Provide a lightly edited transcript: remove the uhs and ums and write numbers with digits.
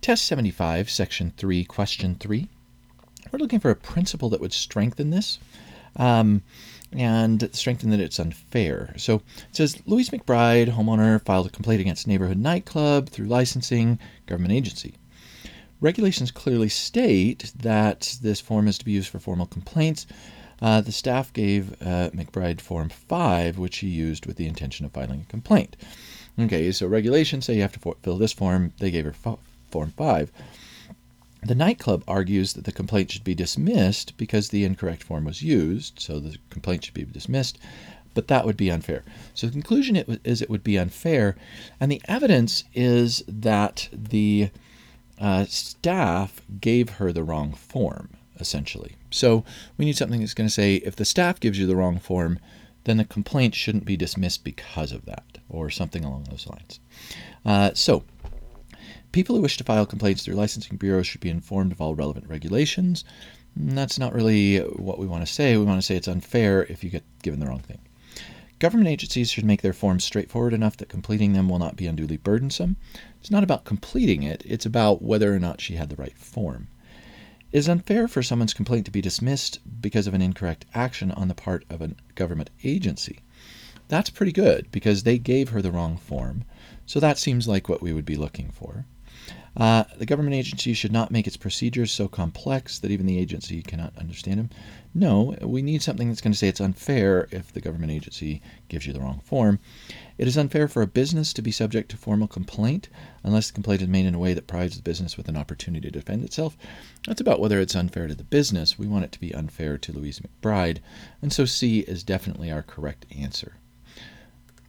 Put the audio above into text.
Test 75, Section 3, Question 3. We're looking for a principle that would strengthen this, and strengthen that it's unfair. So it says, Louise McBride, homeowner, filed a complaint against Neighborhood Nightclub through licensing government agency. Regulations clearly state that this form is to be used for formal complaints. The staff gave McBride Form 5, which she used with the intention of filing a complaint. Okay, so regulations say you have to fill this form. They gave her Form 5. The nightclub argues that the complaint should be dismissed because the incorrect form was used, so the complaint should be dismissed, but that would be unfair. So the conclusion is it would be unfair, and the evidence is that the staff gave her the wrong form, essentially. So we need something that's going to say if the staff gives you the wrong form, then the complaint shouldn't be dismissed because of that, or something along those lines. So people who wish to file complaints through licensing bureaus should be informed of all relevant regulations. And that's not really what we want to say. We want to say it's unfair if you get given the wrong thing. Government agencies should make their forms straightforward enough that completing them will not be unduly burdensome. It's not about completing it. It's about whether or not she had the right form. It is unfair for someone's complaint to be dismissed because of an incorrect action on the part of a government agency. That's pretty good because they gave her the wrong form. So that seems like what we would be looking for. The government agency should not make its procedures so complex that even the agency cannot understand them. No, we need something that's going to say it's unfair if the government agency gives you the wrong form. It is unfair for a business to be subject to formal complaint unless the complaint is made in a way that provides the business with an opportunity to defend itself. That's about whether it's unfair to the business. We want it to be unfair to Louise McBride, and so C is definitely our correct answer.